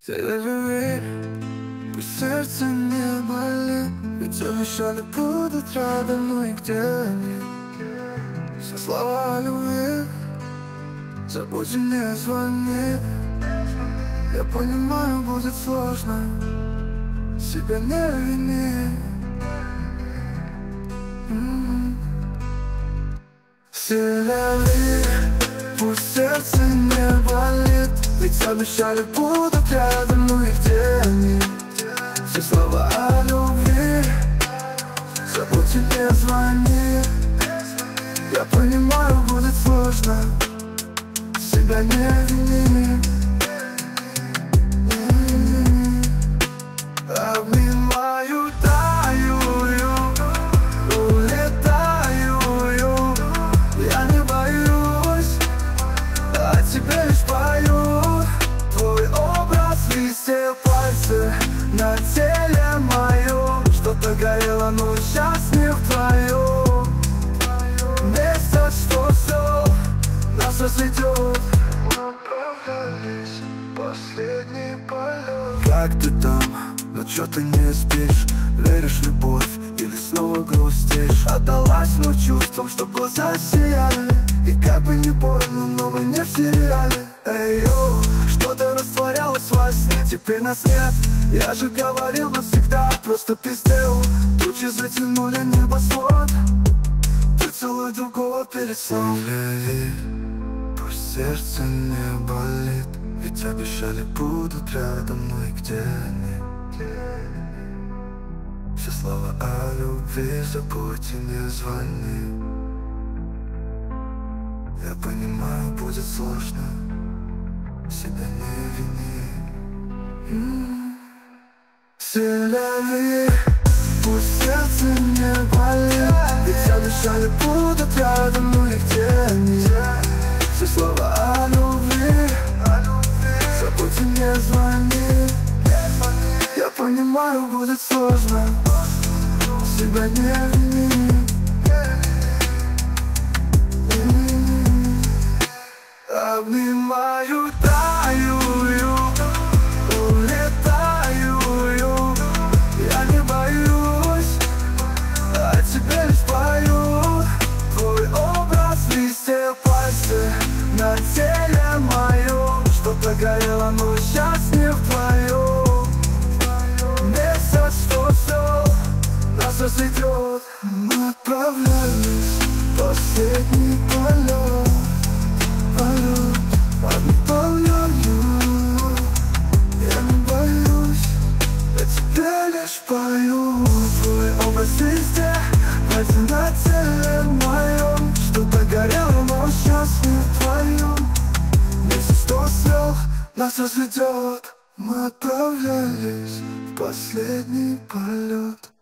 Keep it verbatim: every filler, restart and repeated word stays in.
Живи, пусть сердце не болит, ведь обещали будут рядом, ну и где они? Все слова о любви, забудь и не звони. Я понимаю, будет сложно, себя не вини. М-м. Селяви, пусть сердце не болит, ведь обещали будут рядом, ну и где они? Все слова о любви, забудь и не звони. Я понимаю, будет сложно, себя не вини. Обнимаю, таю, улетаю, я не боюсь, а тебе лишь пою. Твой образ везде, пальцы на теле моем. Что-то горело, но сейчас не вдвоем. Месяц, что все нас разведет. Мы отправлялись в последний полет. Как ты там? Но чё ты не спишь? Веришь в любовь или снова грустишь? Отдалась, но чувством, что глаза сияли. И как бы не больно, но мы не в сериале. Эй, йоу, что-то растворялось во сне, теперь нас нет. Я же говорил навсегда, просто пиздел. Тучи затянули небосвод, ты целуй другого перед сном. Селяви, пусть сердце не болит, ведь обещали будут рядом, ну и где они? Все слова о любви, забудь и не звони. Я понимаю, будет сложно, себя не вини. М-м. Селяви, пусть сердце не болит, ведь обещали будут рядом, ну и где они? Все слова о любви, забудь и не звони. Я понимаю, будет сложно, себя не вини. Обнимаю, таю, улетаю, я не боюсь, а тебе лишь пою. Твой образ везде, пальцы на теле моем. Что-то горело, но сейчас не вдвоем. Месяц, что все нас разведет. Мы отправлялись в последний полет. Полет, отправляю, я не боюсь, я тебе лишь пою. Твой образ везде, пальцы на теле моем. Что-то горело, но сейчас не вдвоем. Месяц, что свел, нас разведет. Мы отправлялись в последний полет.